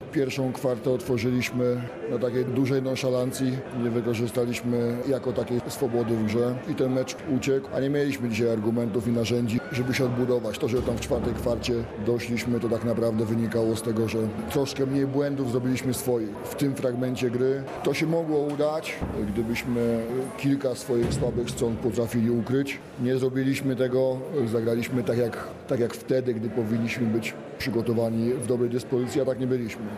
Pierwszą kwartę otworzyliśmy na takiej dużej nonszalancji. Nie wykorzystaliśmy jako takiej swobody w grze i ten mecz uciekł, a nie mieliśmy dzisiaj argumentów i narzędzi, żeby się odbudować. To, że tam w czwartej kwarcie doszliśmy, to tak naprawdę wynikało z tego, że troszkę mniej błędów zrobiliśmy swoich. W tym fragmencie gry to się mogło udać, gdybyśmy kilka swoich słabych stron potrafili ukryć. Nie zrobiliśmy tego, zagraliśmy tak jak wtedy, gdy powinniśmy być przygotowani w dobrej dyspozycji, a tak nie byliśmy.